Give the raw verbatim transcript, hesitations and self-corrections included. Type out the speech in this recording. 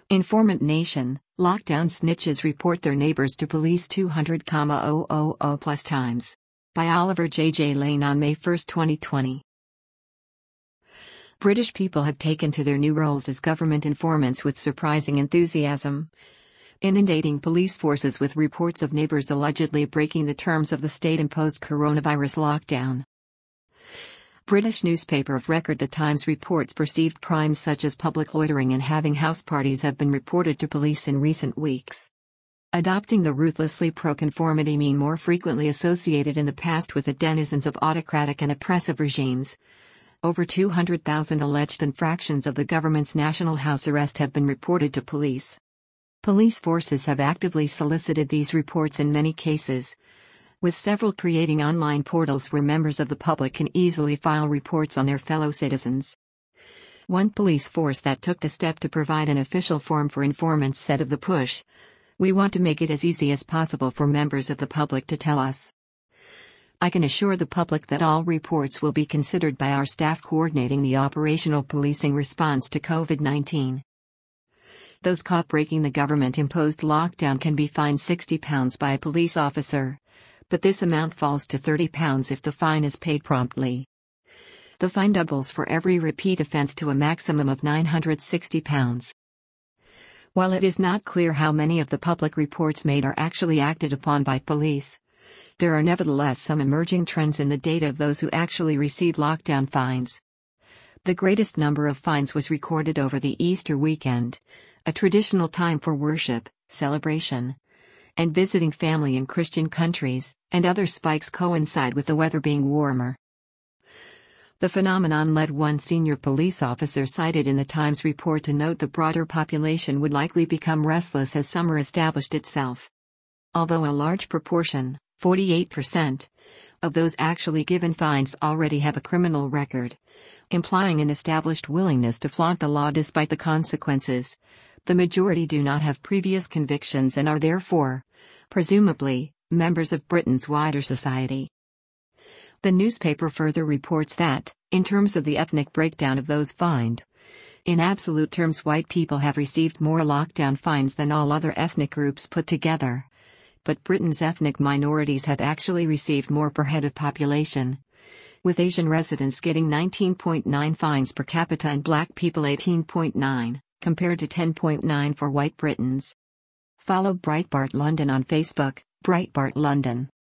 Informant Nation, lockdown snitches report their neighbors to police two hundred thousand plus times. By Oliver J J Lane on May first, twenty twenty. British people have taken to their new roles as government informants with surprising enthusiasm, inundating police forces with reports of neighbors allegedly breaking the terms of the state-imposed coronavirus lockdown. British newspaper of record The Times reports perceived crimes such as public loitering and having house parties have been reported to police in recent weeks. Adopting the ruthlessly pro-conformity mean more frequently associated in the past with the denizens of autocratic and oppressive regimes. Over two hundred thousand alleged infractions of the government's national house arrest have been reported to police. Police forces have actively solicited these reports in many cases, with several creating online portals where members of the public can easily file reports on their fellow citizens. One police force that took the step to provide an official form for informants said of the push, "We want to make it as easy as possible for members of the public to tell us. I can assure the public that all reports will be considered by our staff coordinating the operational policing response to COVID nineteen. Those caught breaking the government-imposed lockdown can be fined sixty pounds by a police officer, but this amount falls to thirty pounds if the fine is paid promptly. The fine doubles for every repeat offense to a maximum of nine hundred sixty pounds. While it is not clear how many of the public reports made are actually acted upon by police, there are nevertheless some emerging trends in the data of those who actually received lockdown fines. The greatest number of fines was recorded over the Easter weekend, a traditional time for worship, celebration, and visiting family in Christian countries, and other spikes coincide with the weather being warmer. The phenomenon led one senior police officer cited in the Times report to note the broader population would likely become restless as summer established itself. Although a large proportion, forty-eight percent, of those actually given fines already have a criminal record, implying an established willingness to flaunt the law despite the consequences, the majority do not have previous convictions and are therefore, presumably, members of Britain's wider society. The newspaper further reports that, in terms of the ethnic breakdown of those fined, in absolute terms white people have received more lockdown fines than all other ethnic groups put together, but Britain's ethnic minorities have actually received more per head of population, with Asian residents getting nineteen point nine fines per capita and black people eighteen point nine, compared to ten point nine for white Britons. Follow Breitbart London on Facebook, Breitbart London.